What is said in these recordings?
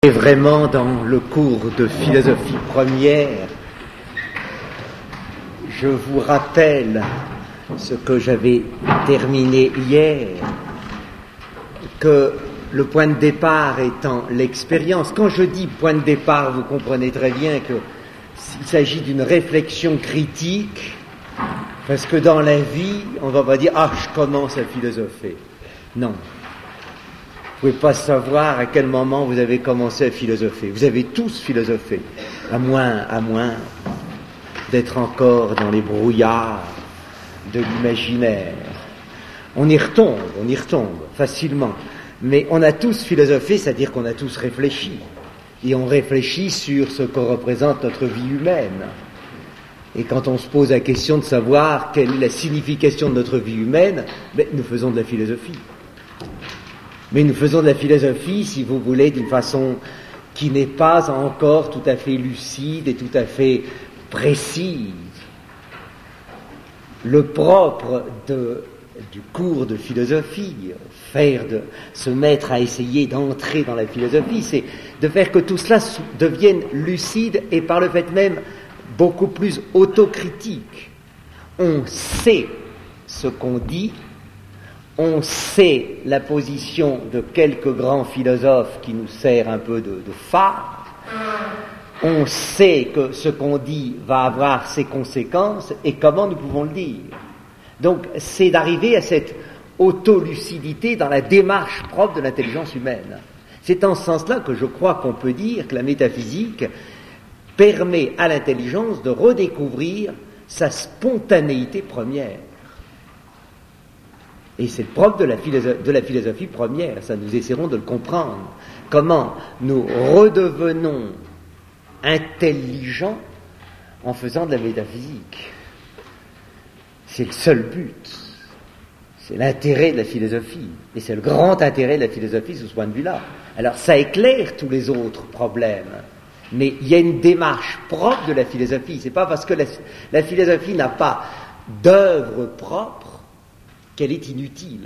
Et vraiment dans le cours de philosophie première, je vous rappelle ce que j'avais terminé hier, que le point de départ étant l'expérience. Quand je dis point de départ, vous comprenez très bien qu'il s'agit d'une réflexion critique, parce que dans la vie, on ne va pas dire « Ah, je commence à philosopher ». Non. Vous ne pouvez pas savoir à quel moment vous avez commencé à philosopher. Vous avez tous philosophé, à moins d'être encore dans les brouillards de l'imaginaire. On y retombe facilement. Mais on a tous philosophé, c'est-à-dire qu'on a tous réfléchi. Et on réfléchit sur ce que représente notre vie humaine. Et quand on se pose la question de savoir quelle est la signification de notre vie humaine, nous faisons de la philosophie. Mais nous faisons de la philosophie, si vous voulez, d'une façon qui n'est pas encore tout à fait lucide et tout à fait précise. Le propre du cours de philosophie, se mettre à essayer d'entrer dans la philosophie, c'est de faire que tout cela devienne lucide et par le fait même beaucoup plus autocritique. On sait ce qu'on dit, on sait la position de quelques grands philosophes qui nous sert un peu de phare, on sait que ce qu'on dit va avoir ses conséquences et comment nous pouvons le dire. Donc c'est d'arriver à cette autolucidité dans la démarche propre de l'intelligence humaine. C'est en ce sens-là que je crois qu'on peut dire que la métaphysique permet à l'intelligence de redécouvrir sa spontanéité première. Et c'est le propre de la philosophie première, ça nous essaierons de le comprendre. Comment nous redevenons intelligents en faisant de la métaphysique. C'est le seul but. C'est l'intérêt de la philosophie. Et c'est le grand intérêt de la philosophie sous ce point de vue-là. Alors ça éclaire tous les autres problèmes. Mais il y a une démarche propre de la philosophie. C'est pas parce que la philosophie n'a pas d'œuvre propre qu'elle est inutile.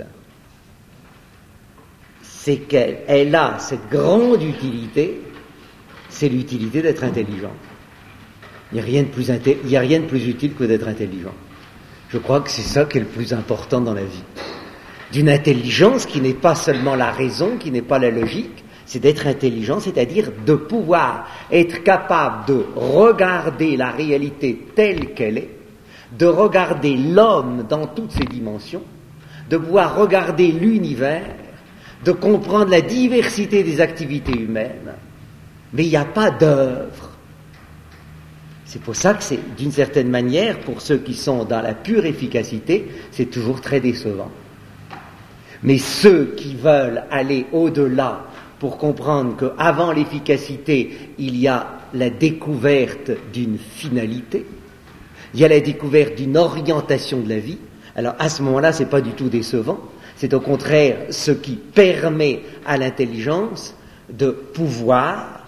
C'est qu'elle a cette grande utilité, c'est l'utilité d'être intelligent. Il n'y a rien de plus utile que d'être intelligent. Je crois que c'est ça qui est le plus important dans la vie. D'une intelligence qui n'est pas seulement la raison, qui n'est pas la logique, c'est d'être intelligent, c'est-à-dire de pouvoir être capable de regarder la réalité telle qu'elle est, de regarder l'homme dans toutes ses dimensions, de pouvoir regarder l'univers, de comprendre la diversité des activités humaines, mais il n'y a pas d'œuvre. C'est pour ça que c'est, d'une certaine manière, pour ceux qui sont dans la pure efficacité, c'est toujours très décevant. Mais ceux qui veulent aller au-delà pour comprendre qu'avant l'efficacité, il y a la découverte d'une finalité, il y a la découverte d'une orientation de la vie. Alors à ce moment-là, c'est pas du tout décevant, c'est au contraire ce qui permet à l'intelligence de pouvoir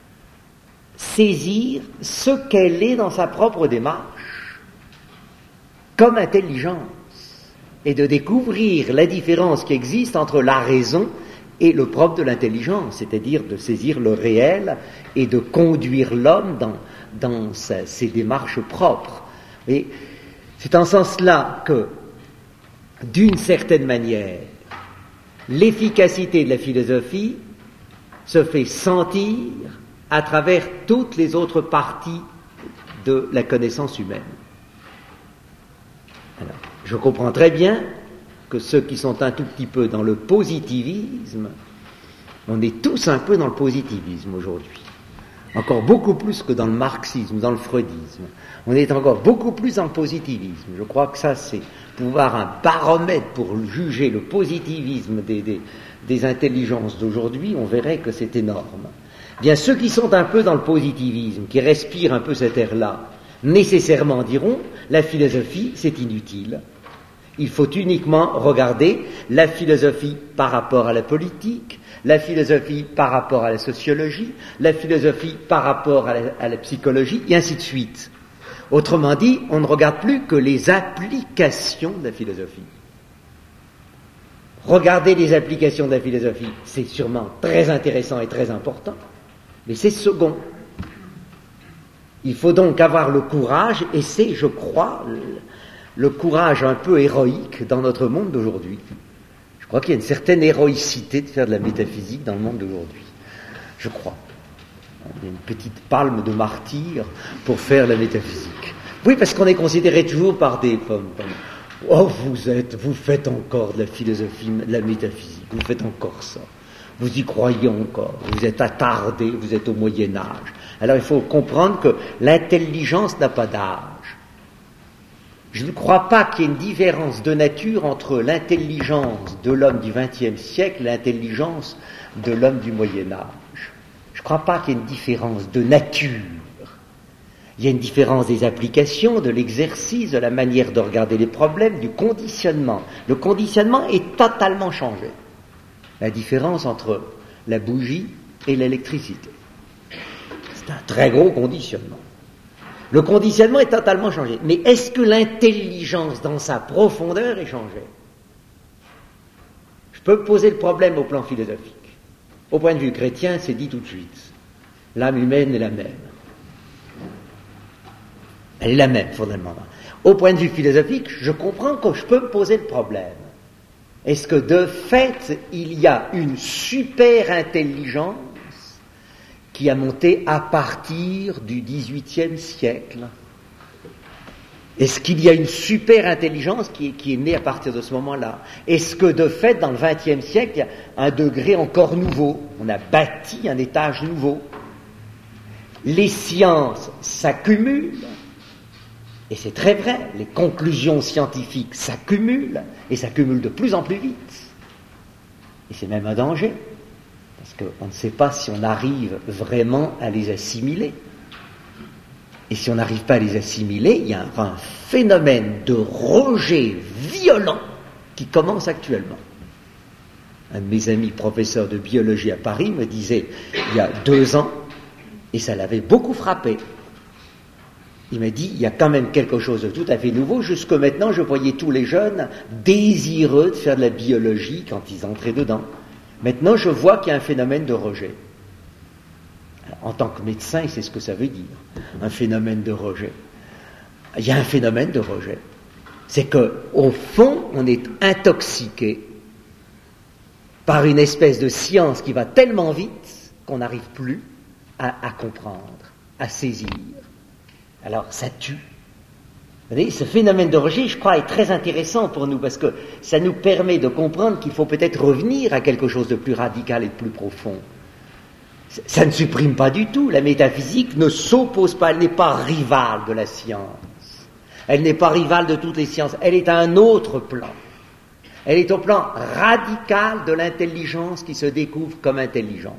saisir ce qu'elle est dans sa propre démarche comme intelligence et de découvrir la différence qui existe entre la raison et le propre de l'intelligence, c'est-à-dire de saisir le réel et de conduire l'homme dans ses démarches propres. Et c'est en ce sens-là que, d'une certaine manière, l'efficacité de la philosophie se fait sentir à travers toutes les autres parties de la connaissance humaine. Alors, je comprends très bien que ceux qui sont un tout petit peu dans le positivisme, on est tous un peu dans le positivisme aujourd'hui. Encore beaucoup plus que dans le marxisme, dans le freudisme. On est encore beaucoup plus dans le positivisme. Je crois que ça, c'est pouvoir un baromètre pour juger le positivisme des intelligences d'aujourd'hui, on verrait que c'est énorme. Bien, ceux qui sont un peu dans le positivisme, qui respirent un peu cet air-là, nécessairement diront, la philosophie, c'est inutile. Il faut uniquement regarder la philosophie par rapport à la politique, la philosophie par rapport à la sociologie, la philosophie par rapport à la psychologie, et ainsi de suite. Autrement dit, on ne regarde plus que les applications de la philosophie. Regarder les applications de la philosophie, c'est sûrement très intéressant et très important, Mais c'est second. Il faut donc avoir le courage, et c'est, je crois, le courage un peu héroïque dans notre monde d'aujourd'hui. Je crois qu'il y a une certaine héroïcité de faire de la métaphysique dans le monde d'aujourd'hui. Je crois. Il y a une petite palme de martyr pour faire la métaphysique. Oui, parce qu'on est considéré toujours par des pommes. Oh, vous faites encore de la philosophie, de la métaphysique, vous faites encore ça. Vous y croyez encore, vous êtes attardé, vous êtes au Moyen-Âge. Alors il faut comprendre que l'intelligence n'a pas d'âge. Je ne crois pas qu'il y ait une différence de nature entre l'intelligence de l'homme du XXe siècle et l'intelligence de l'homme du Moyen-Âge. Je ne crois pas qu'il y ait une différence de nature. Il y a une différence des applications, de l'exercice, de la manière de regarder les problèmes, du conditionnement. Le conditionnement est totalement changé. La différence entre la bougie et l'électricité. C'est un très gros conditionnement. Le conditionnement est totalement changé. Mais est-ce que l'intelligence dans sa profondeur est changée? Je peux poser le problème au plan philosophique. Au point de vue chrétien, c'est dit tout de suite. L'âme humaine est la même. Elle est la même, fondamentalement. Au point de vue philosophique, je comprends que je peux me poser le problème. Est-ce que de fait, il y a une super intelligence qui a monté à partir du XVIIIe siècle? Est-ce qu'il y a une super intelligence qui est née à partir de ce moment-là? Est-ce que de fait, dans le XXe siècle, il y a un degré encore nouveau? On a bâti un étage nouveau. Les sciences s'accumulent. Et c'est très vrai, les conclusions scientifiques s'accumulent, et s'accumulent de plus en plus vite. Et c'est même un danger, parce qu'on ne sait pas si on arrive vraiment à les assimiler. Et si on n'arrive pas à les assimiler, il y a un phénomène de rejet violent qui commence actuellement. Un de mes amis professeurs de biologie à Paris me disait, il y a 2 ans, et ça l'avait beaucoup frappé, il m'a dit, il y a quand même quelque chose de tout à fait nouveau. Jusque maintenant, je voyais tous les jeunes désireux de faire de la biologie quand ils entraient dedans. Maintenant, je vois qu'il y a un phénomène de rejet. Alors, en tant que médecin, c'est ce que ça veut dire, un phénomène de rejet. Il y a un phénomène de rejet. C'est que, au fond, on est intoxiqué par une espèce de science qui va tellement vite qu'on n'arrive plus à comprendre, à saisir. Alors, ça tue. Vous voyez, ce phénomène de rejet, je crois, est très intéressant pour nous, parce que ça nous permet de comprendre qu'il faut peut-être revenir à quelque chose de plus radical et de plus profond. Ça ne supprime pas du tout. La métaphysique ne s'oppose pas, elle n'est pas rivale de la science. Elle n'est pas rivale de toutes les sciences. Elle est à un autre plan. Elle est au plan radical de l'intelligence qui se découvre comme intelligence.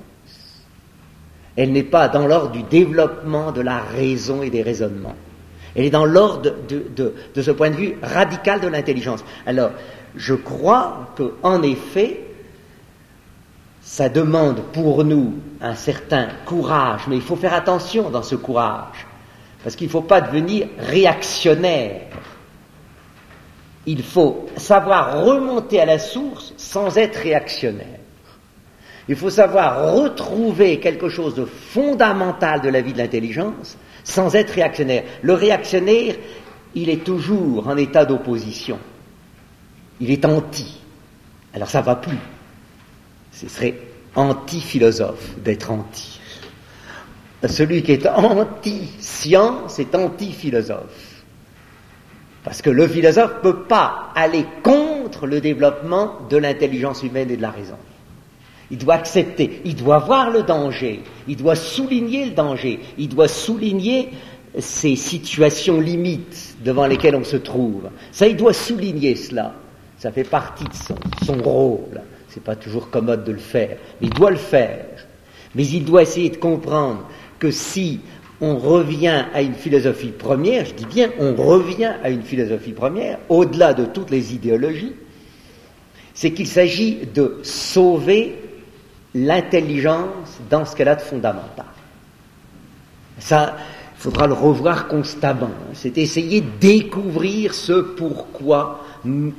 Elle n'est pas dans l'ordre du développement de la raison et des raisonnements. Elle est dans l'ordre de ce point de vue radical de l'intelligence. Alors, je crois qu'en effet, ça demande pour nous un certain courage, mais il faut faire attention dans ce courage, parce qu'il ne faut pas devenir réactionnaire. Il faut savoir remonter à la source sans être réactionnaire. Il faut savoir retrouver quelque chose de fondamental de la vie de l'intelligence sans être réactionnaire. Le réactionnaire, il est toujours en état d'opposition. Il est anti. Alors ça ne va plus. Ce serait anti-philosophe d'être anti. Celui qui est anti-science est anti-philosophe. Parce que le philosophe ne peut pas aller contre le développement de l'intelligence humaine et de la raison. Il doit accepter, il doit voir le danger, il doit souligner le danger, il doit souligner ces situations limites devant lesquelles on se trouve. Ça, il doit souligner cela. Ça fait partie de son rôle. C'est pas toujours commode de le faire, mais il doit le faire. Mais il doit essayer de comprendre que si on revient à une philosophie première, je dis bien on revient à une philosophie première, au-delà de toutes les idéologies, c'est qu'il s'agit de sauver l'intelligence dans ce qu'elle a de fondamental. Ça, il faudra le revoir constamment. C'est essayer de découvrir ce pourquoi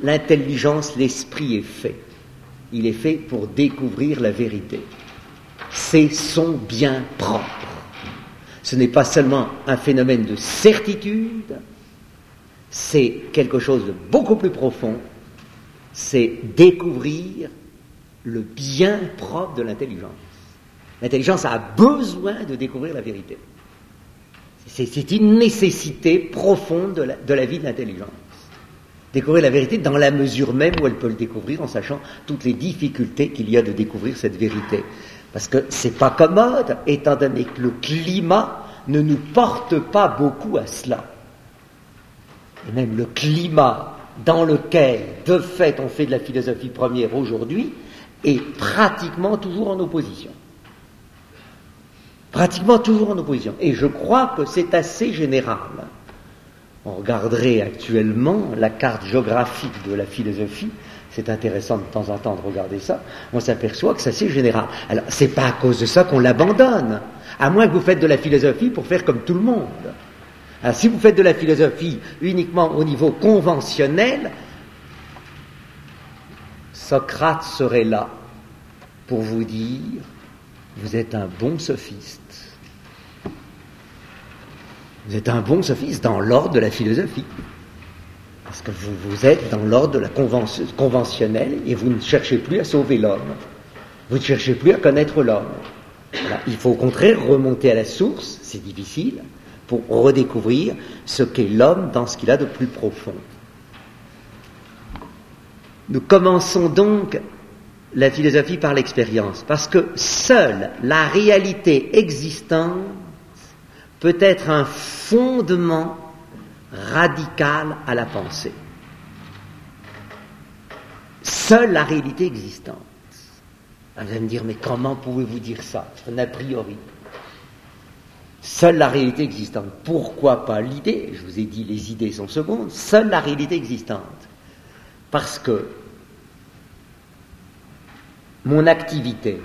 l'intelligence, l'esprit est fait. Il est fait pour découvrir la vérité. c'est son bien propre. Ce n'est pas seulement un phénomène de certitude, c'est quelque chose de beaucoup plus profond, c'est découvrir le bien propre de l'intelligence. L'intelligence a besoin de découvrir la vérité. C'est une nécessité profonde de la vie de l'intelligence. Découvrir la vérité dans la mesure même où elle peut le découvrir en sachant toutes les difficultés qu'il y a de découvrir cette vérité. Parce que c'est pas commode, étant donné que le climat ne nous porte pas beaucoup à cela. Et même le climat dans lequel, de fait, on fait de la philosophie première aujourd'hui, est pratiquement toujours en opposition. Pratiquement toujours en opposition. Et je crois que c'est assez général. On regarderait actuellement la carte géographique de la philosophie, c'est intéressant de temps en temps de regarder ça, on s'aperçoit que c'est assez général. Alors, c'est pas à cause de ça qu'on l'abandonne, à moins que vous faites de la philosophie pour faire comme tout le monde. Alors, si vous faites de la philosophie uniquement au niveau conventionnel, Socrate serait là pour vous dire « Vous êtes un bon sophiste ». Vous êtes un bon sophiste dans l'ordre de la philosophie. Parce que vous êtes dans l'ordre de la conventionnelle et vous ne cherchez plus à sauver l'homme. Vous ne cherchez plus à connaître l'homme. Alors, il faut au contraire remonter à la source, c'est difficile, pour redécouvrir ce qu'est l'homme dans ce qu'il a de plus profond. Nous commençons donc la philosophie par l'expérience, parce que seule la réalité existante peut être un fondement radical à la pensée. Seule la réalité existante. Vous allez me dire, mais comment pouvez-vous dire ça? C'est un a priori. Seule la réalité existante. Pourquoi pas l'idée? Je vous ai dit, les idées sont secondes. Seule la réalité existante. Parce que mon activité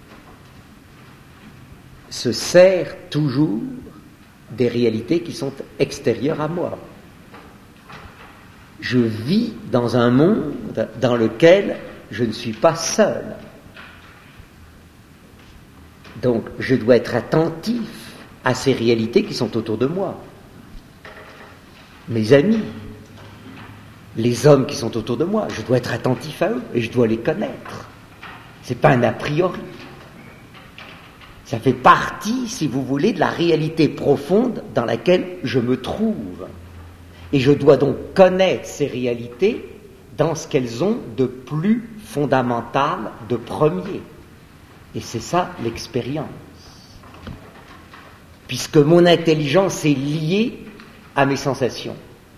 se sert toujours des réalités qui sont extérieures à moi. Je vis dans un monde dans lequel je ne suis pas seul. Donc, je dois être attentif à ces réalités qui sont autour de moi. Mes amis, les hommes qui sont autour de moi, je dois être attentif à eux et je dois les connaître. C'est pas un a priori. Ça fait partie, si vous voulez, de la réalité profonde dans laquelle je me trouve. Et je dois donc connaître ces réalités dans ce qu'elles ont de plus fondamental, de premier. Et c'est ça l'expérience. Puisque mon intelligence est liée à mes sensations.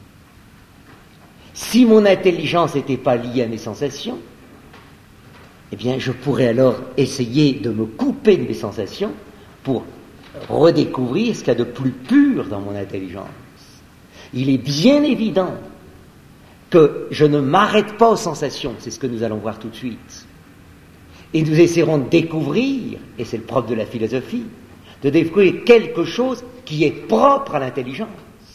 Si mon intelligence n'était pas liée à mes sensations, eh bien, je pourrais alors essayer de me couper de mes sensations pour redécouvrir ce qu'il y a de plus pur dans mon intelligence. Il est bien évident que je ne m'arrête pas aux sensations, c'est ce que nous allons voir tout de suite. Et nous essaierons de découvrir, et c'est le propre de la philosophie, de découvrir quelque chose qui est propre à l'intelligence.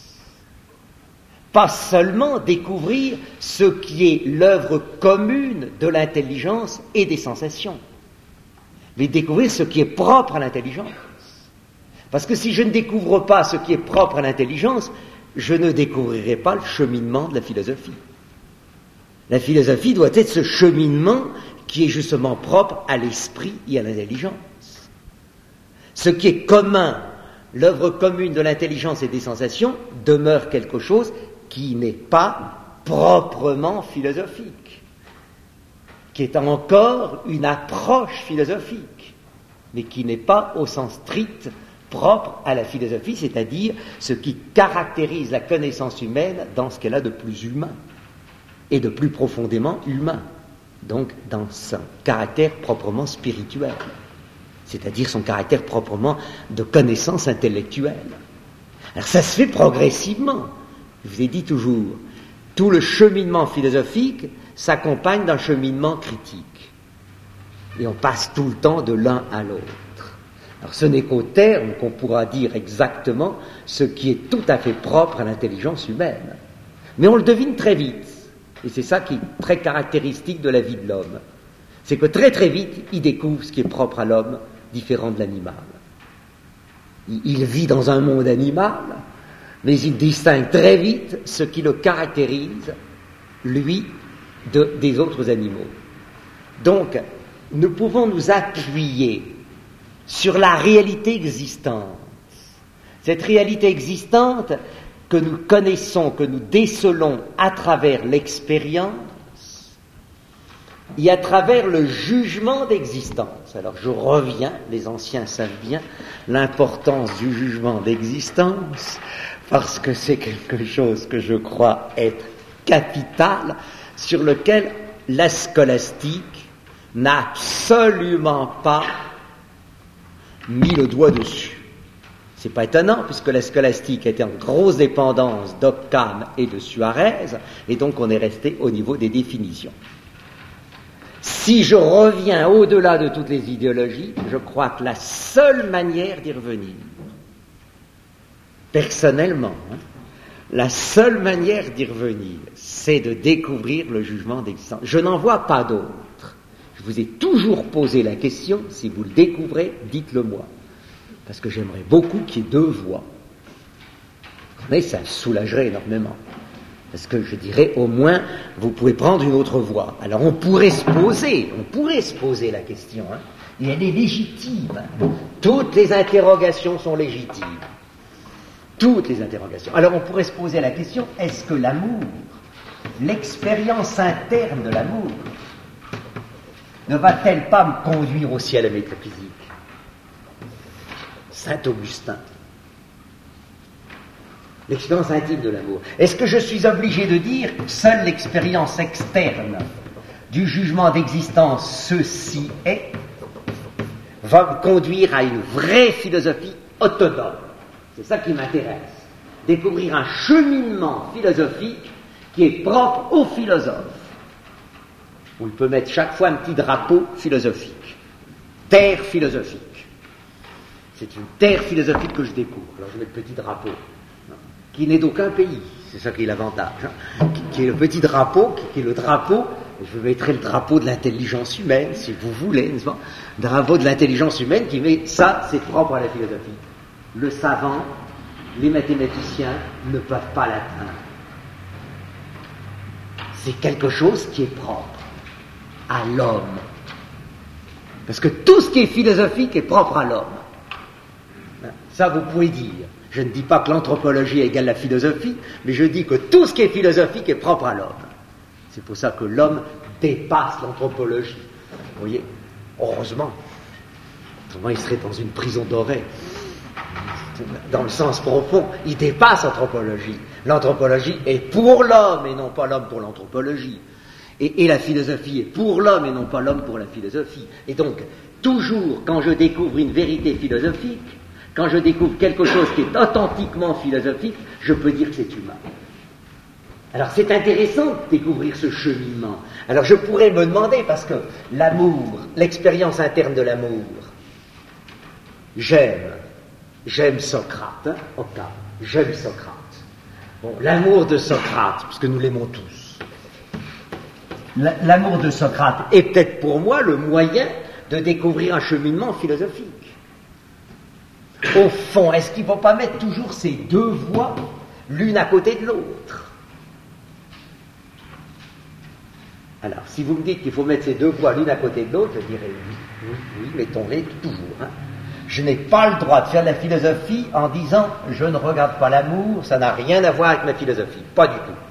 Pas seulement découvrir ce qui est l'œuvre commune de l'intelligence et des sensations, mais découvrir ce qui est propre à l'intelligence. Parce que si je ne découvre pas ce qui est propre à l'intelligence, je ne découvrirai pas le cheminement de la philosophie. La philosophie doit être ce cheminement qui est justement propre à l'esprit et à l'intelligence. Ce qui est commun, l'œuvre commune de l'intelligence et des sensations, demeure quelque chose qui n'est pas proprement philosophique, qui est encore une approche philosophique, mais qui n'est pas au sens strict propre à la philosophie, c'est-à-dire ce qui caractérise la connaissance humaine dans ce qu'elle a de plus humain et de plus profondément humain, donc dans son caractère proprement spirituel, c'est-à-dire son caractère proprement de connaissance intellectuelle. Alors ça se fait progressivement. Je vous ai dit toujours, tout le cheminement philosophique s'accompagne d'un cheminement critique. Et on passe tout le temps de l'un à l'autre. Alors ce n'est qu'au terme qu'on pourra dire exactement ce qui est tout à fait propre à l'intelligence humaine. Mais on le devine très vite. Et c'est ça qui est très caractéristique de la vie de l'homme. C'est que très très vite, il découvre ce qui est propre à l'homme différent de l'animal. Il vit dans un monde animal, mais il distingue très vite ce qui le caractérise, lui, des autres animaux. Donc, nous pouvons nous appuyer sur la réalité existante. Cette réalité existante que nous connaissons, que nous décelons à travers l'expérience et à travers le jugement d'existence. Alors je reviens, les anciens savent bien l'importance du jugement d'existence, parce que c'est quelque chose que je crois être capital, sur lequel la scolastique n'a absolument pas mis le doigt dessus. C'est pas étonnant, puisque la scolastique était en grosse dépendance d'Occam et de Suarez, et donc on est resté au niveau des définitions. Si je reviens au-delà de toutes les idéologies, je crois que la seule manière d'y revenir, personnellement, la seule manière d'y revenir, c'est de découvrir le jugement d'existence. Je n'en vois pas d'autre. Je vous ai toujours posé la question, si vous le découvrez, dites-le moi. Parce que j'aimerais beaucoup qu'il y ait deux voies. Mais ça soulagerait énormément. Parce que je dirais, au moins, vous pouvez prendre une autre voie. Alors on pourrait se poser la question, et elle est légitime. Toutes les interrogations sont légitimes. Toutes les interrogations. Alors on pourrait se poser la question, est-ce que l'amour, l'expérience interne de l'amour, ne va-t-elle pas me conduire aussi à la métaphysique ? Saint Augustin. L'expérience intime de l'amour. Est-ce que je suis obligé de dire que seule l'expérience externe du jugement d'existence, ceci est, va me conduire à une vraie philosophie autonome? C'est ça qui m'intéresse. Découvrir un cheminement philosophique qui est propre au philosophe. Où il peut mettre chaque fois un petit drapeau philosophique. Terre philosophique. C'est une terre philosophique que je découvre. Alors je mets le petit drapeau, qui n'est d'aucun pays. C'est ça qui est l'avantage. Qui est le petit drapeau, qui est le drapeau, et je mettrai le drapeau de l'intelligence humaine, si vous voulez, n'est-ce pas ? Le drapeau de l'intelligence humaine qui met ça, c'est propre à la philosophie. Le savant, les mathématiciens ne peuvent pas l'atteindre. C'est quelque chose qui est propre à l'homme. Parce que tout ce qui est philosophique est propre à l'homme. Ça, vous pouvez dire. Je ne dis pas que l'anthropologie égale la philosophie, mais je dis que tout ce qui est philosophique est propre à l'homme. C'est pour ça que l'homme dépasse l'anthropologie. Vous voyez ? Heureusement. Autrement, il serait dans une prison dorée. Dans le sens profond, il dépasse l'anthropologie. L'anthropologie est pour l'homme et non pas l'homme pour l'anthropologie. Et la philosophie est pour l'homme et non pas l'homme pour la philosophie. Et donc, toujours, quand je découvre une vérité philosophique, quand je découvre quelque chose qui est authentiquement philosophique, je peux dire que c'est humain. Alors c'est intéressant de découvrir ce cheminement. Alors je pourrais me demander, parce que l'amour, l'expérience interne de l'amour, j'aime Socrate, j'aime Socrate. Bon, l'amour de Socrate, puisque nous l'aimons tous, l'amour de Socrate est peut-être pour moi le moyen de découvrir un cheminement philosophique. Au fond, est-ce qu'il ne faut pas mettre toujours ces deux voies l'une à côté de l'autre? Alors, si vous me dites qu'il faut mettre ces deux voies l'une à côté de l'autre, je dirais oui, mettons-les toujours. Je n'ai pas le droit de faire de la philosophie en disant « je ne regarde pas l'amour, ça n'a rien à voir avec ma philosophie ». Pas du tout.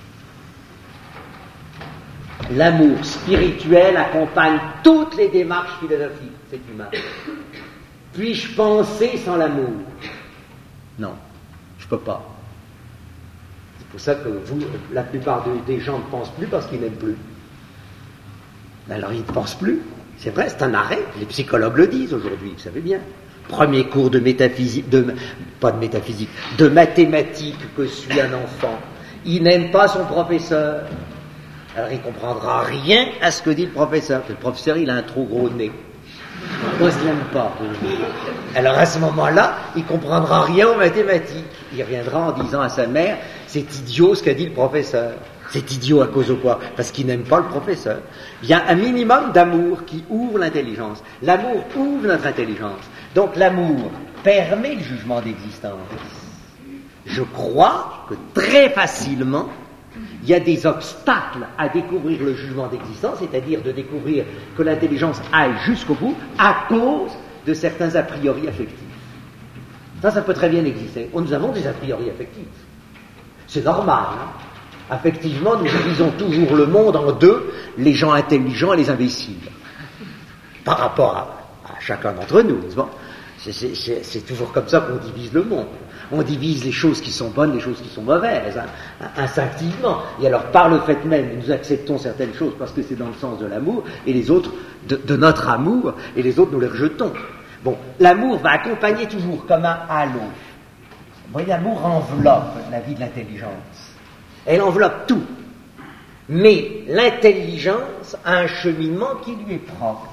L'amour spirituel accompagne toutes les démarches philosophiques, c'est humain. Puis-je penser sans l'amour? Non, je ne peux pas. C'est pour ça que la plupart des gens ne pensent plus parce qu'ils n'aiment plus. Alors ils ne pensent plus. C'est vrai, c'est un arrêt. Les psychologues le disent aujourd'hui, vous savez bien. Premier cours de métaphysique, pas de métaphysique, de mathématiques que suit un enfant. Il n'aime pas son professeur. Alors il ne comprendra rien à ce que dit le professeur. Le professeur, il a un trop gros nez. Moi, je ne l'aime pas. Alors à ce moment-là, il ne comprendra rien aux mathématiques. Il reviendra en disant à sa mère, c'est idiot ce qu'a dit le professeur. C'est idiot à cause de quoi? Parce qu'ils n'aiment pas le professeur. Il y a un minimum d'amour qui ouvre l'intelligence. L'amour ouvre notre intelligence. Donc l'amour permet le jugement d'existence. Je crois que très facilement, il y a des obstacles à découvrir le jugement d'existence, c'est-à-dire de découvrir que l'intelligence aille jusqu'au bout à cause de certains a priori affectifs. Ça peut très bien exister. Nous avons des a priori affectifs. C'est normal. Affectivement, nous divisons toujours le monde en deux, les gens intelligents et les imbéciles. Par rapport à chacun d'entre nous, n'est-ce pas? C'est toujours comme ça qu'on divise le monde. On divise les choses qui sont bonnes, les choses qui sont mauvaises, instinctivement. Et alors, par le fait même, nous acceptons certaines choses parce que c'est dans le sens de l'amour, et les autres de notre amour, et les autres nous les rejetons. Bon, l'amour va accompagner toujours comme un halo. Vous voyez, l'amour enveloppe la vie de l'intelligence. Elle enveloppe tout. Mais l'intelligence a un cheminement qui lui est propre.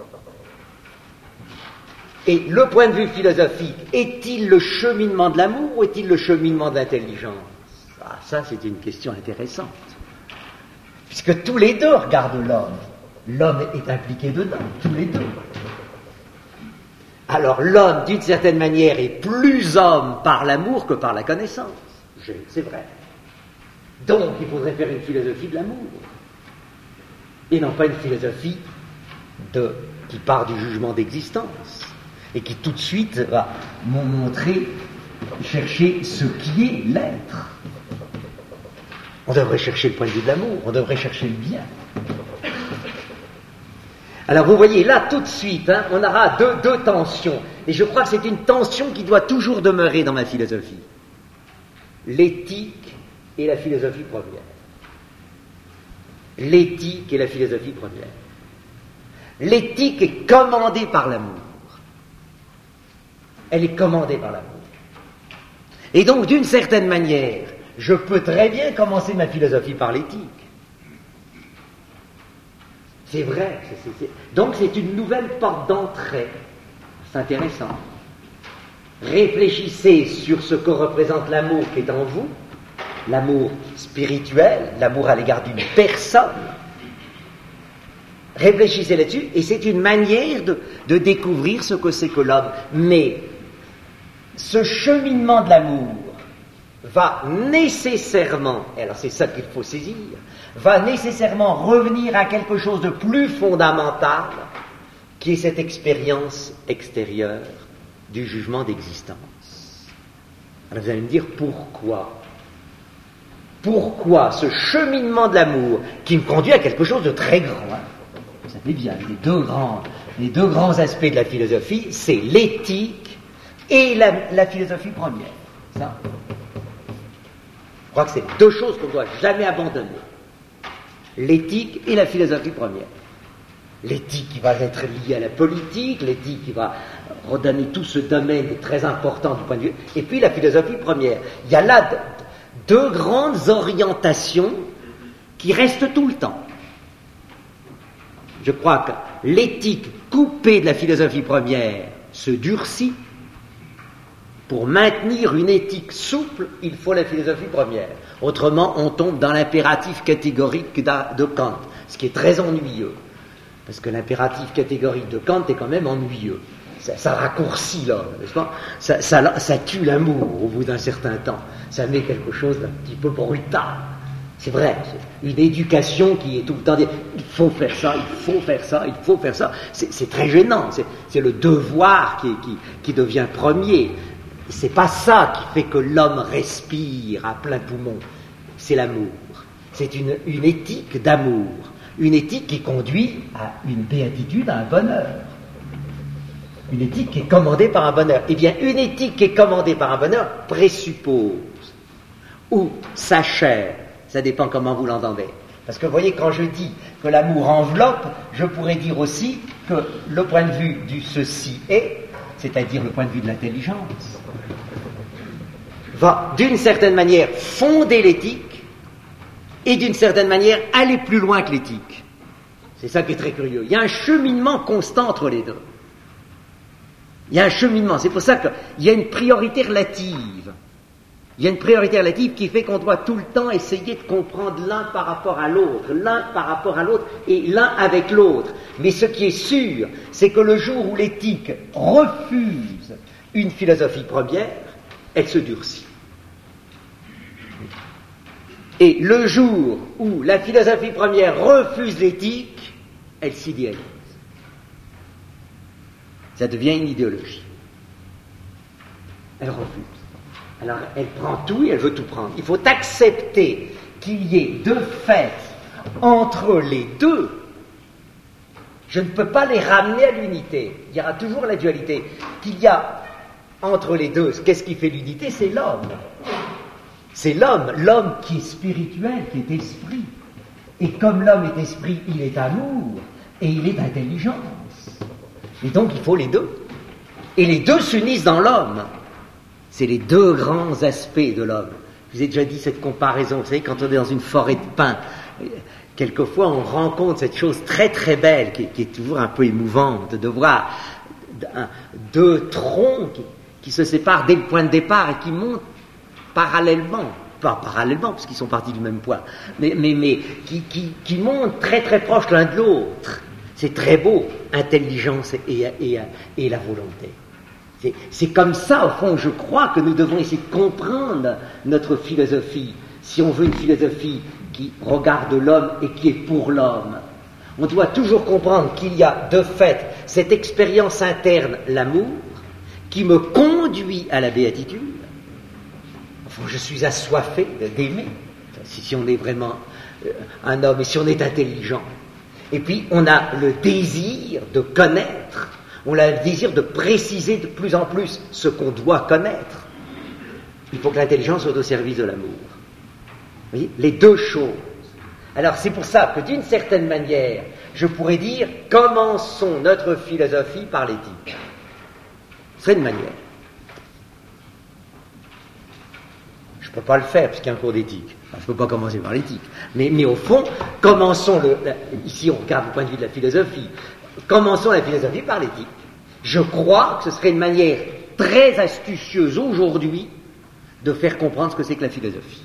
Et le point de vue philosophique, est-il le cheminement de l'amour ou est-il le cheminement de l'intelligence? Ah, ça, c'est une question intéressante. Puisque tous les deux regardent l'homme. L'homme est impliqué dedans, tous les deux. Alors l'homme, d'une certaine manière, est plus homme par l'amour que par la connaissance. C'est vrai. Donc, il faudrait faire une philosophie de l'amour. Et non pas une philosophie qui part du jugement d'existence. Et qui tout de suite va montrer, chercher ce qui est l'être. On devrait chercher le point de vue de l'amour, on devrait chercher le bien. Alors vous voyez, là tout de suite, on aura deux tensions. Et je crois que c'est une tension qui doit toujours demeurer dans ma philosophie. L'éthique et la philosophie première. L'éthique et la philosophie première. L'éthique est commandée par l'amour. Elle est commandée par l'amour. Et donc, d'une certaine manière, je peux très bien commencer ma philosophie par l'éthique. C'est vrai. Donc, c'est une nouvelle porte d'entrée. C'est intéressant. Réfléchissez sur ce que représente l'amour qui est en vous, l'amour spirituel, l'amour à l'égard d'une personne. Réfléchissez là-dessus, et c'est une manière de découvrir ce que c'est que l'homme. Mais ce cheminement de l'amour va nécessairement, et alors c'est ça qu'il faut saisir, va nécessairement revenir à quelque chose de plus fondamental, qui est cette expérience extérieure du jugement d'existence. Alors vous allez me dire pourquoi? Pourquoi ce cheminement de l'amour qui me conduit à quelque chose de très grand? Vous savez bien, les deux grands aspects de la philosophie, c'est l'éthique et la philosophie première. Ça. Je crois que c'est deux choses qu'on ne doit jamais abandonner. L'éthique et la philosophie première. L'éthique qui va être liée à la politique, l'éthique qui va redonner tout ce domaine très important du point de vue, et puis la philosophie première. Il y a là deux grandes orientations qui restent tout le temps. Je crois que l'éthique coupée de la philosophie première se durcit. Pour maintenir une éthique souple, il faut la philosophie première. Autrement, on tombe dans l'impératif catégorique de Kant, ce qui est très ennuyeux. Parce que l'impératif catégorique de Kant est quand même ennuyeux. Ça raccourcit l'homme, n'est-ce pas? Ça tue l'amour au bout d'un certain temps. Ça met quelque chose d'un petit peu brutal. C'est vrai, c'est une éducation qui est tout le temps dit il faut faire ça, il faut faire ça, il faut faire ça. C'est très gênant, c'est le devoir qui devient premier. C'est pas ça qui fait que l'homme respire à plein poumon, c'est l'amour. C'est une éthique d'amour, une éthique qui conduit à une béatitude, à un bonheur. Une éthique qui est commandée par un bonheur. Eh bien, une éthique qui est commandée par un bonheur présuppose ou s'achève. Ça dépend comment vous l'entendez. Parce que vous voyez, quand je dis que l'amour enveloppe, je pourrais dire aussi que le point de vue du ceci est, c'est-à-dire le point de vue de l'intelligence, va d'une certaine manière fonder l'éthique et d'une certaine manière aller plus loin que l'éthique. C'est ça qui est très curieux. Il y a un cheminement constant entre les deux. Il y a un cheminement. C'est pour ça qu'il y a une priorité relative. Il y a une priorité relative qui fait qu'on doit tout le temps essayer de comprendre l'un par rapport à l'autre, et l'un avec l'autre. Mais ce qui est sûr, c'est que le jour où l'éthique refuse une philosophie première, elle se durcit. Et le jour où la philosophie première refuse l'éthique, elle s'idéalise. Ça devient une idéologie. Elle refuse. Alors elle prend tout et elle veut tout prendre. Il faut accepter qu'il y ait deux faits entre les deux. Je ne peux pas les ramener à l'unité. Il y aura toujours la dualité. Qu'il y a entre les deux, qu'est-ce qui fait l'unité? C'est l'homme. C'est l'homme qui est spirituel, qui est esprit. Et comme l'homme est esprit, il est amour et il est intelligence. Et donc il faut les deux. Et les deux s'unissent dans l'homme. C'est les deux grands aspects de l'homme. Je vous ai déjà dit cette comparaison. Vous savez, quand on est dans une forêt de pins, quelquefois on rencontre cette chose très très belle, qui est toujours un peu émouvante, de voir deux troncs qui se séparent dès le point de départ et qui montent parallèlement. Pas parallèlement, parce qu'ils sont partis du même point, mais qui montent très très proches l'un de l'autre. C'est très beau, intelligence et la volonté. C'est comme ça, au fond, je crois que nous devons essayer de comprendre notre philosophie. Si on veut une philosophie qui regarde l'homme et qui est pour l'homme, on doit toujours comprendre qu'il y a de fait cette expérience interne, l'amour, qui me conduit à la béatitude. Enfin, je suis assoiffé d'aimer, si on est vraiment un homme et si on est intelligent. Et puis, on a le désir de connaître. On a le désir de préciser de plus en plus ce qu'on doit connaître. Il faut que l'intelligence soit au service de l'amour. Vous voyez, les deux choses. Alors c'est pour ça que d'une certaine manière, je pourrais dire, commençons notre philosophie par l'éthique. C'est une manière. Je ne peux pas le faire parce qu'il y a un cours d'éthique. Enfin, je ne peux pas commencer par l'éthique. Mais au fond, commençons ici on regarde du point de vue de la philosophie. Commençons la philosophie par l'éthique. Je crois que ce serait une manière très astucieuse aujourd'hui de faire comprendre ce que c'est que la philosophie.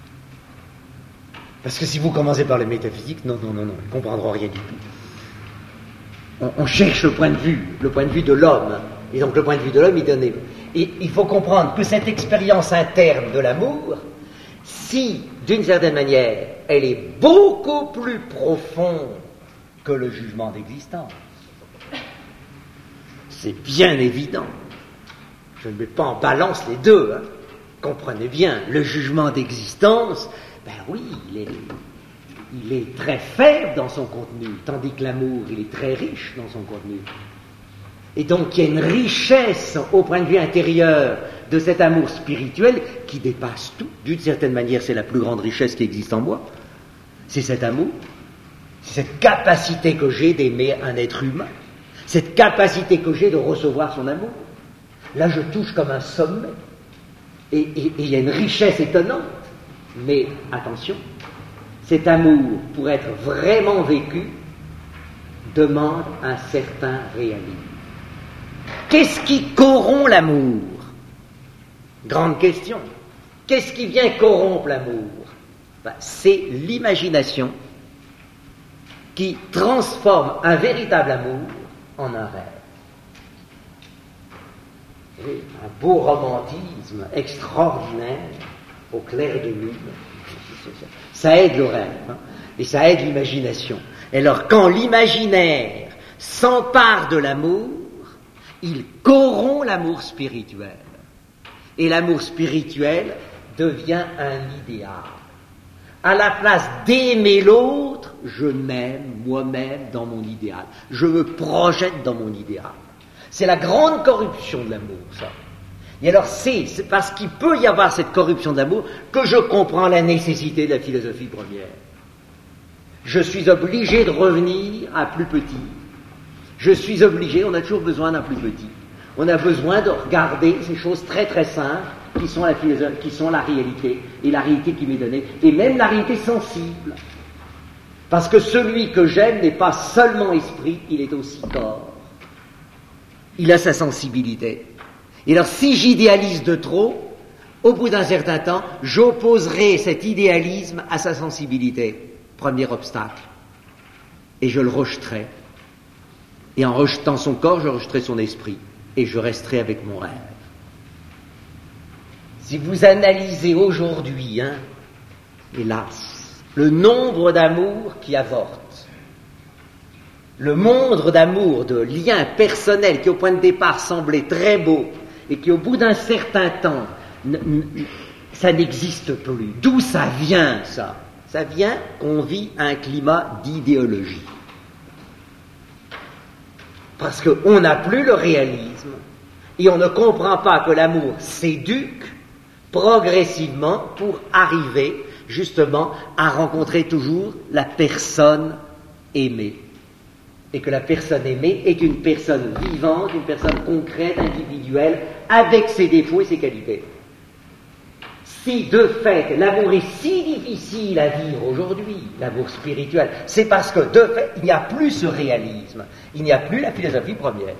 Parce que si vous commencez par les métaphysiques, non, ils ne comprendront rien du tout. On cherche le point de vue de l'homme. Et donc le point de vue de l'homme, et il faut comprendre que cette expérience interne de l'amour, si, d'une certaine manière, elle est beaucoup plus profonde que le jugement d'existence, c'est bien évident. Je ne mets pas en balance les deux. Comprenez bien, le jugement d'existence, ben oui, il est très faible dans son contenu, tandis que l'amour, il est très riche dans son contenu. Et donc il y a une richesse au point de vue intérieur de cet amour spirituel qui dépasse tout. D'une certaine manière, c'est la plus grande richesse qui existe en moi. C'est cet amour, c'est cette capacité que j'ai d'aimer un être humain, cette capacité que j'ai de recevoir son amour. Là, je touche comme un sommet. Et il y a une richesse étonnante. Mais attention, cet amour, pour être vraiment vécu, demande un certain réalisme. Qu'est-ce qui corrompt l'amour? Grande question. Qu'est-ce qui vient corrompre l'amour? C'est l'imagination qui transforme un véritable amour en un rêve. Et un beau romantisme extraordinaire au clair de lune. Ça aide le rêve, et ça aide l'imagination. Et alors, quand l'imaginaire s'empare de l'amour, il corrompt l'amour spirituel. Et l'amour spirituel devient un idéal. À la place d'aimer l'autre, je m'aime moi-même dans mon idéal. Je me projette dans mon idéal. C'est la grande corruption de l'amour, ça. Et alors c'est parce qu'il peut y avoir cette corruption de l'amour que je comprends la nécessité de la philosophie première. Je suis obligé de revenir à plus petit. Je suis obligé, on a toujours besoin d'un plus petit. On a besoin de regarder ces choses très très simples qui sont la philosophie, qui sont la réalité, et la réalité qui m'est donnée, et même la réalité sensible. Parce que celui que j'aime n'est pas seulement esprit, il est aussi corps. Il a sa sensibilité. Et alors si j'idéalise de trop, Au bout d'un certain temps, j'opposerai cet idéalisme à sa sensibilité, premier obstacle, et je le rejeterai. Et en rejetant son corps, je rejeterai son esprit, et je resterai avec mon rêve. Si vous analysez aujourd'hui, hélas, le nombre d'amours qui avortent, le nombre d'amours, de liens personnels qui au point de départ semblaient très beaux, et qui au bout d'un certain temps, ça n'existe plus. D'où ça vient, ça? Ça vient qu'on vit un climat d'idéologie. Parce qu'on n'a plus le réalisme, et on ne comprend pas que l'amour s'éduque progressivement pour arriver justement à rencontrer toujours la personne aimée. Et que la personne aimée est une personne vivante, une personne concrète, individuelle, avec ses défauts et ses qualités. Si de fait l'amour est si difficile à vivre aujourd'hui, l'amour spirituel, c'est parce que de fait il n'y a plus ce réalisme, il n'y a plus la philosophie première.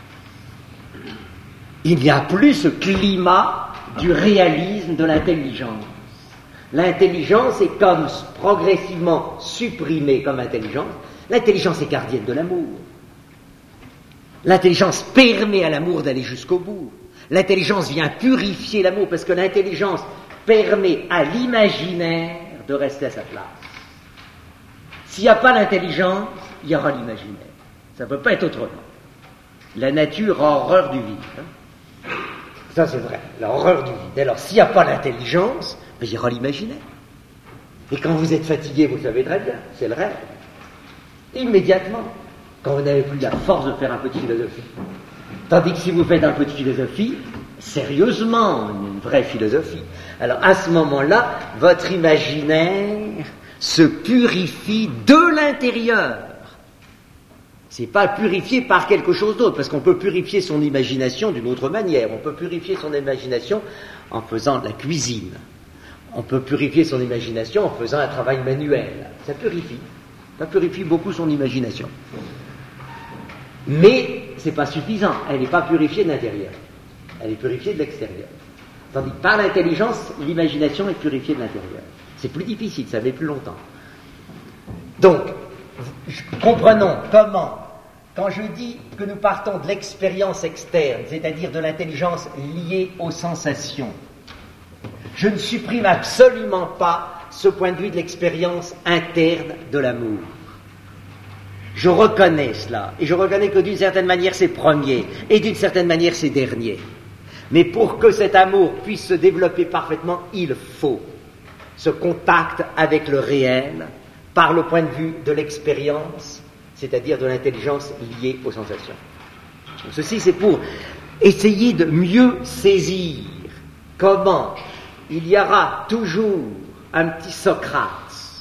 Il n'y a plus ce climat du réalisme de l'intelligence. L'intelligence est comme progressivement supprimée comme intelligence. L'intelligence est gardienne de l'amour. L'intelligence permet à l'amour d'aller jusqu'au bout. L'intelligence vient purifier l'amour parce que l'intelligence permet à l'imaginaire de rester à sa place. S'il n'y a pas l'intelligence, il y aura l'imaginaire. Ça ne peut pas être autrement. La nature a horreur du vide. Ça c'est vrai, l'horreur du vide. Alors s'il n'y a pas l'intelligence, il y aura l'imaginaire. Et quand vous êtes fatigué, vous savez très bien, c'est le rêve. Immédiatement, quand vous n'avez plus la force de faire un peu de philosophie. Tandis que si vous faites un peu de philosophie, sérieusement, une vraie philosophie, alors à ce moment-là, votre imaginaire se purifie de l'intérieur. C'est pas purifié par quelque chose d'autre, parce qu'on peut purifier son imagination d'une autre manière. On peut purifier son imagination en faisant de la cuisine. On peut purifier son imagination en faisant un travail manuel. Ça purifie. Ça purifie beaucoup son imagination. Mais c'est pas suffisant. Elle n'est pas purifiée de l'intérieur. Elle est purifiée de l'extérieur. Tandis que par l'intelligence, l'imagination est purifiée de l'intérieur. C'est plus difficile, ça met plus longtemps. Donc, comprenons comment, quand je dis que nous partons de l'expérience externe, c'est-à-dire de l'intelligence liée aux sensations, je ne supprime absolument pas ce point de vue de l'expérience interne de l'amour. Je reconnais cela, et je reconnais que d'une certaine manière c'est premier, et d'une certaine manière c'est dernier. Mais pour que cet amour puisse se développer parfaitement, il faut ce contact avec le réel, par le point de vue de l'expérience, c'est-à-dire de l'intelligence liée aux sensations. Donc, ceci, c'est pour essayer de mieux saisir comment il y aura toujours un petit Socrate,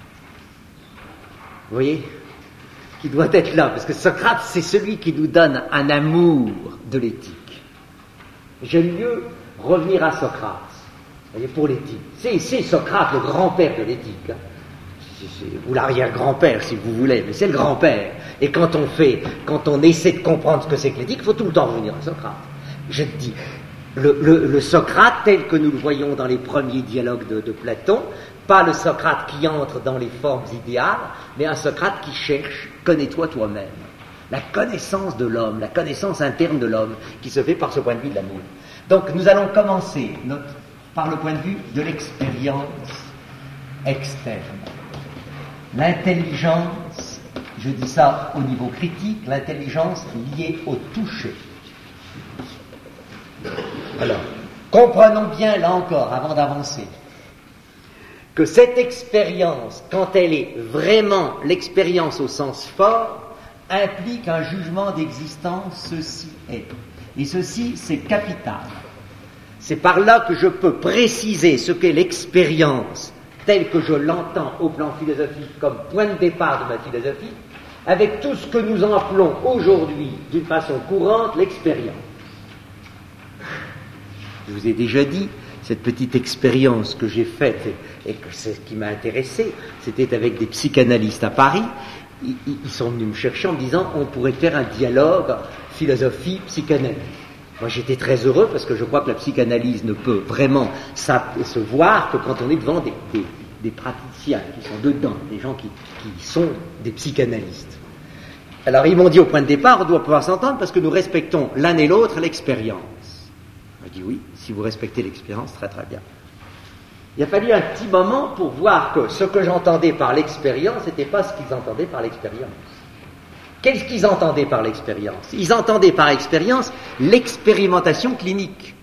vous voyez, qui doit être là, parce que Socrate, c'est celui qui nous donne un amour de l'éthique. J'aime mieux revenir à Socrate, vous voyez, pour l'éthique. C'est Socrate, le grand-père de l'éthique, ou l'arrière-grand-père si vous voulez, mais c'est le grand-père. Et quand on essaie de comprendre ce que c'est que l'éthique, il faut tout le temps revenir à Socrate. Je te dis, le Socrate tel que nous le voyons dans les premiers dialogues de Platon, pas le Socrate qui entre dans les formes idéales, mais un Socrate qui cherche, connais-toi toi-même. La connaissance de l'homme, la connaissance interne de l'homme, qui se fait par ce point de vue de l'amour. Donc nous allons commencer par le point de vue de l'expérience externe. L'intelligence, je dis ça au niveau critique, l'intelligence liée au toucher. Alors, comprenons bien, là encore, avant d'avancer, que cette expérience, quand elle est vraiment l'expérience au sens fort, implique un jugement d'existence, ceci est. Et ceci, c'est capital. C'est par là que je peux préciser ce qu'est l'expérience telle que je l'entends au plan philosophique comme point de départ de ma philosophie, avec tout ce que nous appelons aujourd'hui, d'une façon courante, l'expérience. Je vous ai déjà dit, cette petite expérience que j'ai faite et que c'est ce qui m'a intéressé, c'était avec des psychanalystes à Paris. Ils sont venus me chercher en me disant on pourrait faire un dialogue philosophie-psychanalyse. Moi, j'étais très heureux parce que je crois que la psychanalyse ne peut vraiment se voir que quand on est devant des praticiens qui sont dedans, des gens qui sont des psychanalystes. Alors, ils m'ont dit au point de départ, on doit pouvoir s'entendre parce que nous respectons l'un et l'autre l'expérience. Je dis oui, si vous respectez l'expérience, très très bien. Il a fallu un petit moment pour voir que ce que j'entendais par l'expérience n'était pas ce qu'ils entendaient par l'expérience. Qu'est-ce qu'ils entendaient par l'expérience? Ils entendaient par expérience l'expérimentation clinique.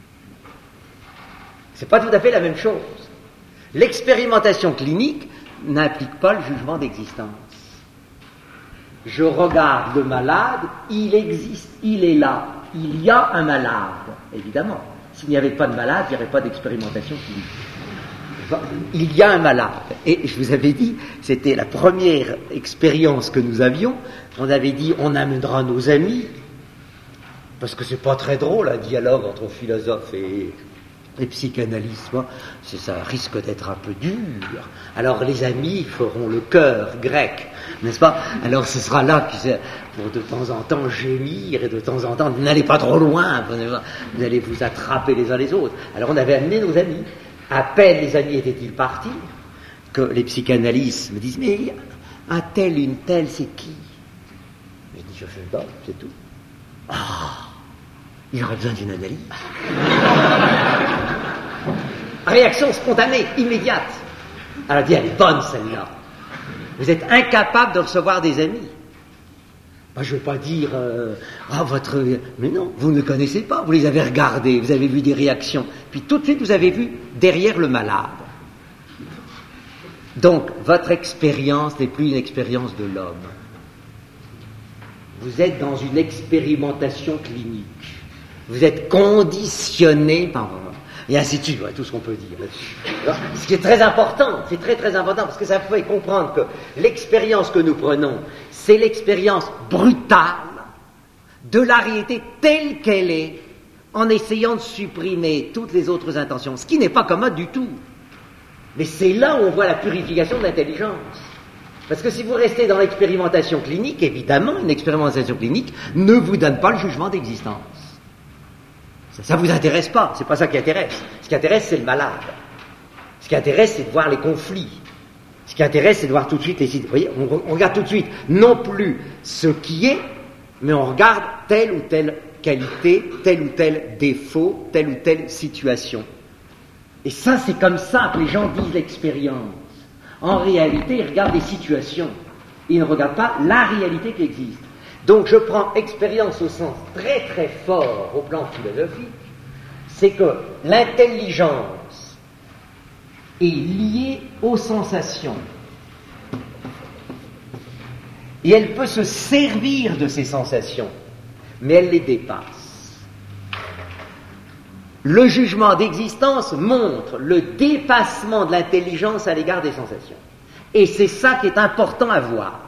C'est pas tout à fait la même chose. L'expérimentation clinique n'implique pas le jugement d'existence. Je regarde le malade, il existe, il est là, il y a un malade, évidemment. S'il n'y avait pas de malade, il n'y aurait pas d'expérimentation clinique. Il y a un malade. Et je vous avais dit, c'était la première expérience que nous avions. On avait dit, on amènera nos amis, parce que c'est pas très drôle un dialogue entre philosophes et psychanalystes. Ça risque d'être un peu dur. Alors les amis feront le chœur grec, n'est-ce pas? Alors ce sera là pour de temps en temps gémir et de temps en temps, n'allez pas trop loin, vous allez vous attraper les uns les autres. Alors on avait amené nos amis. À peine les amis étaient-ils partis que les psychanalystes me disent, mais un tel, une telle, c'est qui? Je dis, je fais le doc, c'est tout. Il aurait besoin d'une analyse. Réaction spontanée, immédiate. Elle a dit, elle est bonne celle-là. Vous êtes incapable de recevoir des amis. Moi, je ne veux pas dire, mais non, vous ne le connaissez pas, vous les avez regardés, vous avez vu des réactions, puis tout de suite vous avez vu derrière le malade. Donc, votre expérience n'est plus une expérience de l'homme. Vous êtes dans une expérimentation clinique. Vous êtes conditionné par... Et ainsi de suite, tout ce qu'on peut dire là-dessus. Ce qui est très important, c'est très très important, parce que ça fait comprendre que l'expérience que nous prenons, c'est l'expérience brutale de la réalité telle qu'elle est, en essayant de supprimer toutes les autres intentions, ce qui n'est pas commode du tout. Mais c'est là où on voit la purification de l'intelligence. Parce que si vous restez dans l'expérimentation clinique, évidemment, une expérimentation clinique ne vous donne pas le jugement d'existence. Ça vous intéresse pas, c'est pas ça qui intéresse. Ce qui intéresse, c'est le malade. Ce qui intéresse, c'est de voir les conflits. Ce qui intéresse, c'est de voir tout de suite les... Vous voyez, on regarde tout de suite, non plus ce qui est, mais on regarde telle ou telle qualité, tel ou tel défaut, telle ou telle situation. Et ça, c'est comme ça que les gens disent l'expérience. En réalité, ils regardent des situations. Ils ne regardent pas la réalité qui existe. Donc je prends expérience au sens très très fort au plan philosophique, c'est que l'intelligence est liée aux sensations. Et elle peut se servir de ces sensations, mais elle les dépasse. Le jugement d'existence montre le dépassement de l'intelligence à l'égard des sensations. Et c'est ça qui est important à voir.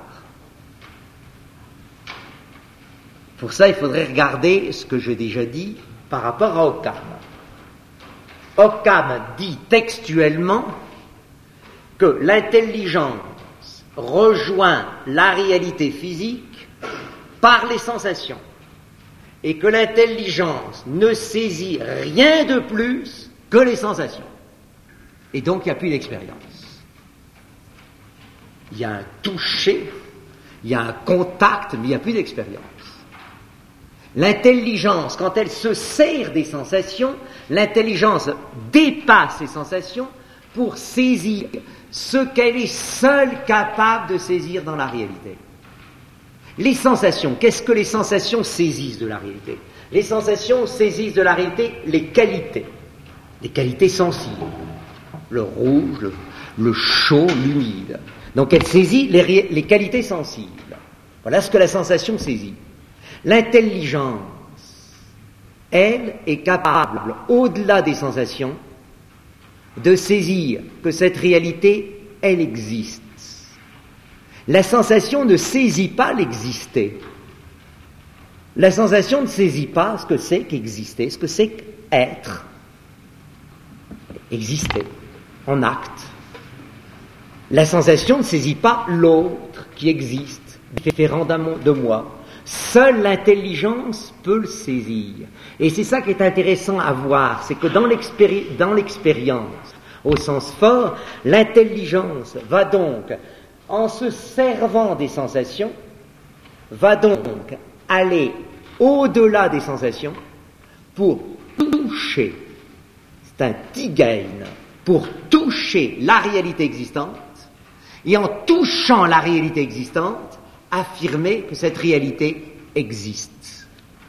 Pour ça, il faudrait regarder ce que j'ai déjà dit par rapport à Occam. Occam dit textuellement que l'intelligence rejoint la réalité physique par les sensations et que l'intelligence ne saisit rien de plus que les sensations. Et donc, il n'y a plus d'expérience. Il y a un toucher, il y a un contact, mais il n'y a plus d'expérience. L'intelligence, quand elle se sert des sensations, l'intelligence dépasse les sensations pour saisir ce qu'elle est seule capable de saisir dans la réalité. Les sensations, qu'est-ce que les sensations saisissent de la réalité? Les sensations saisissent de la réalité les qualités sensibles, le rouge, le chaud, l'humide. Donc elle saisit les qualités sensibles. Voilà ce que la sensation saisit. L'intelligence, elle, est capable, au-delà des sensations, de saisir que cette réalité, elle existe. La sensation ne saisit pas l'exister. La sensation ne saisit pas ce que c'est qu'exister, ce que c'est qu'être. Exister, en acte. La sensation ne saisit pas l'autre qui existe, différent de moi. Seule l'intelligence peut le saisir. Et c'est ça qui est intéressant à voir, c'est que dans l'expérience, au sens fort, l'intelligence va donc, en se servant des sensations, va donc aller au-delà des sensations pour toucher, c'est un tigain, pour toucher la réalité existante, et en touchant la réalité existante, affirmer que cette réalité existe.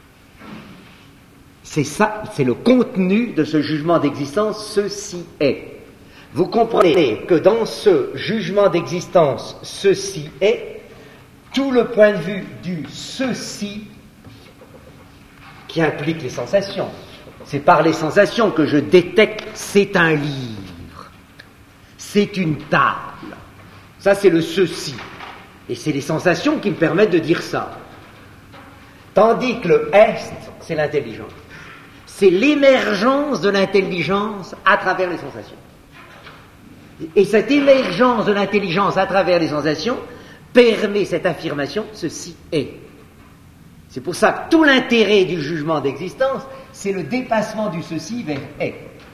C'est ça, c'est le contenu de ce jugement d'existence, ceci est. Vous comprenez que dans ce jugement d'existence, ceci est, tout le point de vue du ceci qui implique les sensations. C'est par les sensations que je détecte, c'est un livre, c'est une table. Ça, c'est le ceci. Et c'est les sensations qui me permettent de dire ça. Tandis que le est, c'est l'intelligence. C'est l'émergence de l'intelligence à travers les sensations. Et cette émergence de l'intelligence à travers les sensations permet cette affirmation, ceci est. C'est pour ça que tout l'intérêt du jugement d'existence, c'est le dépassement du ceci vers est.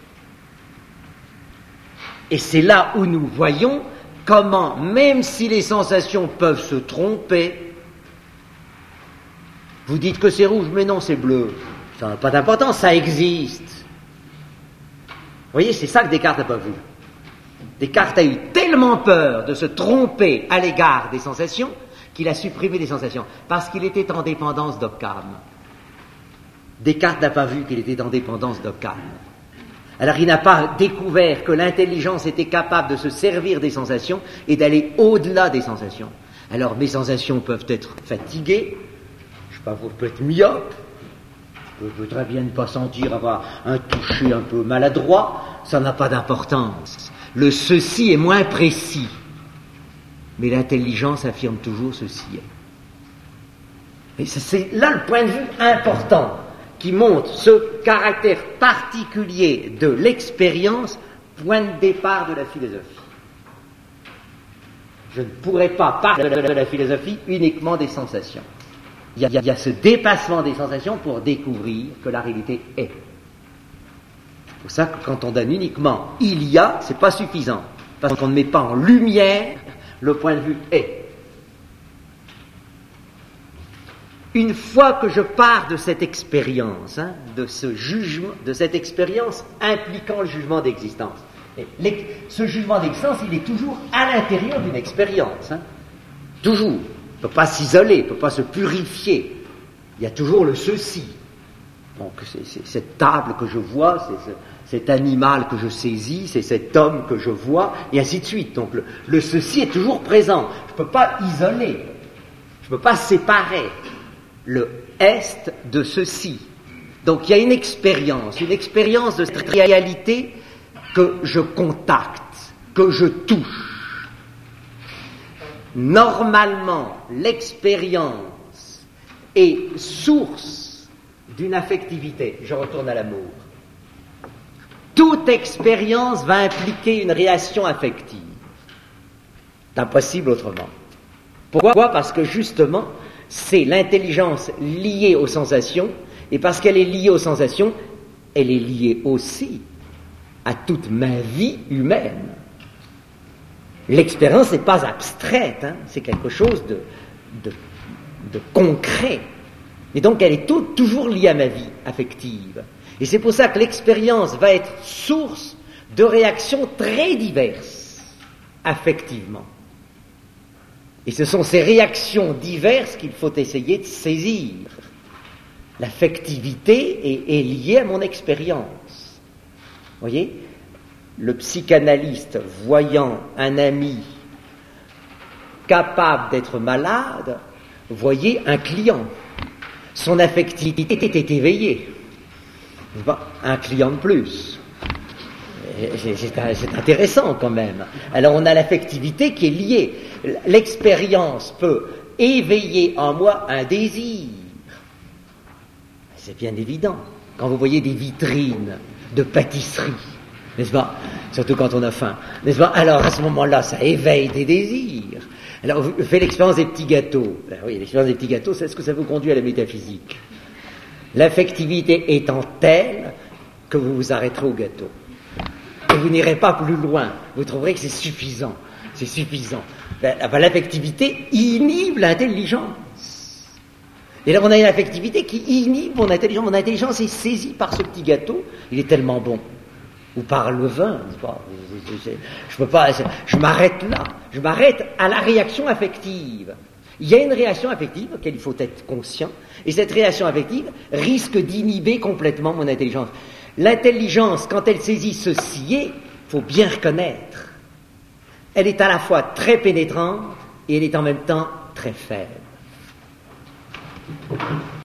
Et c'est là où nous voyons comment, même si les sensations peuvent se tromper, vous dites que c'est rouge, mais non, c'est bleu. Ça n'a pas d'importance, ça existe. Vous voyez, c'est ça que Descartes n'a pas vu. Descartes a eu tellement peur de se tromper à l'égard des sensations qu'il a supprimé les sensations, parce qu'il était en dépendance d'Occam. Descartes n'a pas vu qu'il était en dépendance d'Occam. Alors il n'a pas découvert que l'intelligence était capable de se servir des sensations et d'aller au-delà des sensations. Alors mes sensations peuvent être fatiguées, je sais pas, vous pouvez être myope, je peux très bien ne pas sentir avoir un toucher un peu maladroit, ça n'a pas d'importance. Le ceci est moins précis, mais l'intelligence affirme toujours ceci est. Et c'est là le point de vue important qui montre ce caractère particulier de l'expérience, point de départ de la philosophie. Je ne pourrais pas parler de la philosophie uniquement des sensations. Il y a ce dépassement des sensations pour découvrir que la réalité est. C'est pour ça que quand on donne uniquement « il y a », c'est pas suffisant, parce qu'on ne met pas en lumière le point de vue « est ». Une fois que je pars de cette expérience, de ce jugement, de cette expérience impliquant le jugement d'existence, ce jugement d'existence, il est toujours à l'intérieur d'une expérience, toujours. Il ne peut pas s'isoler, il ne peut pas se purifier. Il y a toujours le ceci. Donc c'est cette table que je vois, c'est cet animal que je saisis, c'est cet homme que je vois, et ainsi de suite. Donc le ceci est toujours présent. Je ne peux pas isoler, je ne peux pas séparer le est de ceci. Donc il y a une expérience de cette réalité que je contacte, que je touche. Normalement, l'expérience est source d'une affectivité. Je retourne à l'amour. Toute expérience va impliquer une réaction affective. C'est impossible autrement. Pourquoi ? Parce que justement, c'est l'intelligence liée aux sensations, et parce qu'elle est liée aux sensations, elle est liée aussi à toute ma vie humaine. L'expérience n'est pas abstraite, c'est quelque chose de concret. Et donc elle est toujours liée à ma vie affective. Et c'est pour ça que l'expérience va être source de réactions très diverses, affectivement. Et ce sont ces réactions diverses qu'il faut essayer de saisir. L'affectivité est liée à mon expérience. Vous voyez ? Le psychanalyste, voyant un ami capable d'être malade, voyait un client. Son affectivité était éveillée. Un client de plus. C'est intéressant quand même. Alors on a l'affectivité qui est liée. L'expérience peut éveiller en moi un désir. C'est bien évident. Quand vous voyez des vitrines de pâtisserie, n'est-ce pas ? Surtout quand on a faim, n'est-ce pas ? Alors à ce moment-là, ça éveille des désirs. Alors, vous faites l'expérience des petits gâteaux. Alors, oui, l'expérience des petits gâteaux, c'est ce que ça vous conduit à la métaphysique. L'affectivité étant telle que vous vous arrêterez au gâteau. Et vous n'irez pas plus loin. Vous trouverez que c'est suffisant. C'est suffisant. L'affectivité inhibe l'intelligence. Et là, on a une affectivité qui inhibe mon intelligence. Mon intelligence est saisie par ce petit gâteau. Il est tellement bon. Ou par le vin. Je peux pas. Je m'arrête là. Je m'arrête à la réaction affective. Il y a une réaction affective auquel il faut être conscient. Et cette réaction affective risque d'inhiber complètement mon intelligence. L'intelligence, quand elle saisit ce scié, il faut bien reconnaître. Elle est à la fois très pénétrante et elle est en même temps très faible.